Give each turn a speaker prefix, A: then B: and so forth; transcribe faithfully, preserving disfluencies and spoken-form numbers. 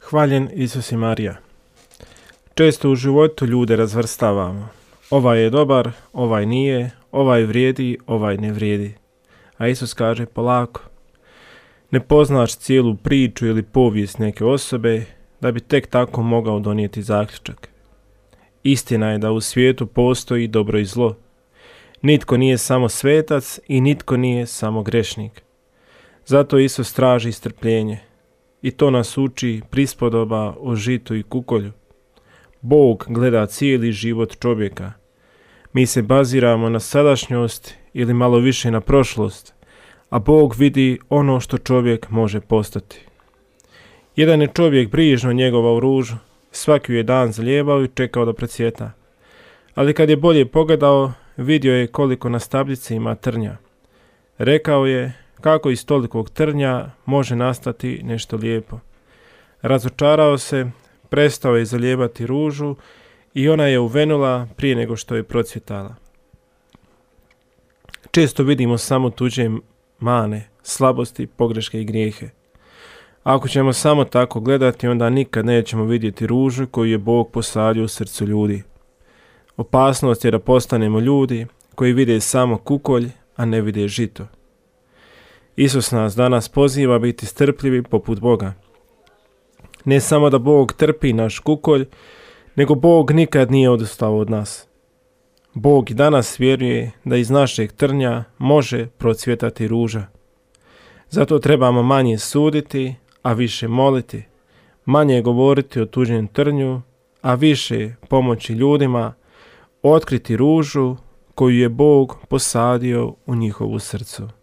A: Hvaljen Isus i Marija. Često u životu ljude razvrstavamo. Ovaj je dobar, ovaj nije, ovaj vrijedi, ovaj ne vrijedi. A Isus kaže polako. Ne poznaš cijelu priču ili povijest neke osobe da bi tek tako mogao donijeti zaključak. Istina je da u svijetu postoji dobro i zlo. Nitko nije samo svetac i nitko nije samo grešnik. Zato Isus traži strpljenje. I to nas uči prispodoba o žitu i kukolju. Bog gleda cijeli život čovjeka. Mi se baziramo na sadašnjost ili malo više na prošlost, a Bog vidi ono što čovjek može postati. Jedan je čovjek brižno njegovao ružu, svaki je dan zalijevao i čekao da procvjeta. Ali kad je bolje pogledao, vidio je koliko na stabljici ima trnja. Rekao je kako iz tolikog trnja može nastati nešto lijepo. Razočarao se, prestao je zalijevati ružu i ona je uvenula prije nego što je procvjetala. Često vidimo samo tuđe mane, slabosti, pogreške i grijehe. Ako ćemo samo tako gledati, onda nikad nećemo vidjeti ružu koju je Bog posadio u srcu ljudi. Opasnost je da postanemo ljudi koji vide samo kukolj, a ne vide žito. Isus nas danas poziva biti strpljivi poput Boga. Ne samo da Bog trpi naš kukolj, nego Bog nikad nije odustao od nas. Bog i danas vjeruje da iz našeg trnja može procvjetati ruža. Zato trebamo manje suditi, a više moliti, manje govoriti o tuđem trnju, a više pomoći ljudima otkriti ružu koju je Bog posadio u njihovu srcu.